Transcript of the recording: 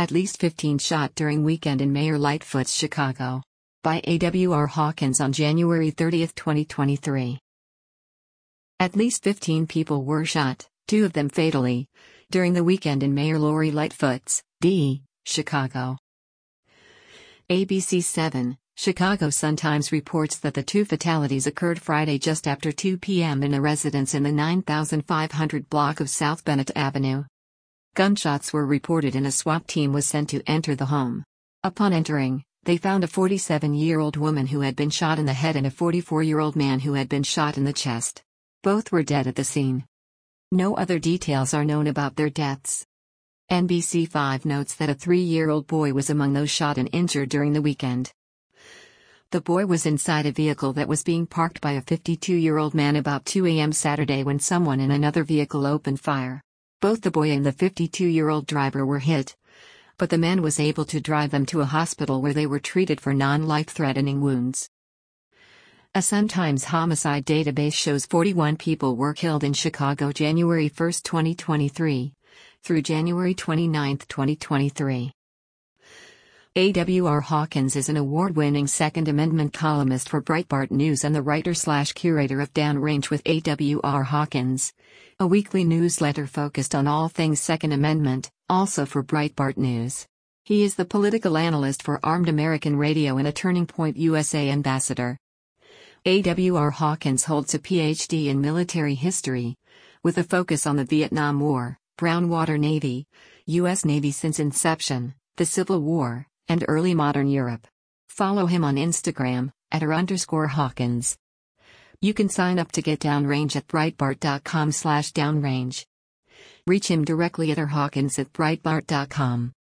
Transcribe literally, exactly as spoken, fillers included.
At least fifteen shot during weekend in Mayor Lightfoot's Chicago. By A W R Hawkins on January thirtieth, twenty twenty-three. At least fifteen people were shot, two of them fatally, during the weekend in Mayor Lori Lightfoot's, D. Chicago. A B C seven, Chicago Sun-Times reports that the two fatalities occurred Friday just after two p m in a residence in the nine thousand five hundred block of South Bennett Avenue. Gunshots were reported and a SWAT team was sent to enter the home. Upon entering, they found a forty-seven-year-old woman who had been shot in the head and a forty-four-year-old man who had been shot in the chest. Both were dead at the scene. No other details are known about their deaths. N B C five notes that a three-year-old boy was among those shot and injured during the weekend. The boy was inside a vehicle that was being parked by a fifty-two-year-old man about two a m Saturday when someone in another vehicle opened fire. Both the boy and the fifty-two-year-old driver were hit, but the man was able to drive them to a hospital where they were treated for non-life-threatening wounds. A Sun-Times homicide database shows forty-one people were killed in Chicago January first, twenty twenty-three, through January twenty-ninth, twenty twenty-three. A W R Hawkins is an award-winning Second Amendment columnist for Breitbart News and the writer-slash-curator of Downrange with A W R Hawkins, a weekly newsletter focused on all things Second Amendment, also for Breitbart News. He is the political analyst for Armed American Radio and a Turning Point U S A ambassador. A W R Hawkins holds a P H D in military history, with a focus on the Vietnam War, Brown Water Navy, U S Navy since inception, the Civil War, and early modern Europe. Follow him on Instagram, at r underscore Hawkins. You can sign up to get Downrange at breitbart dot com slash downrange. Reach him directly at r hawkins at breitbart dot com.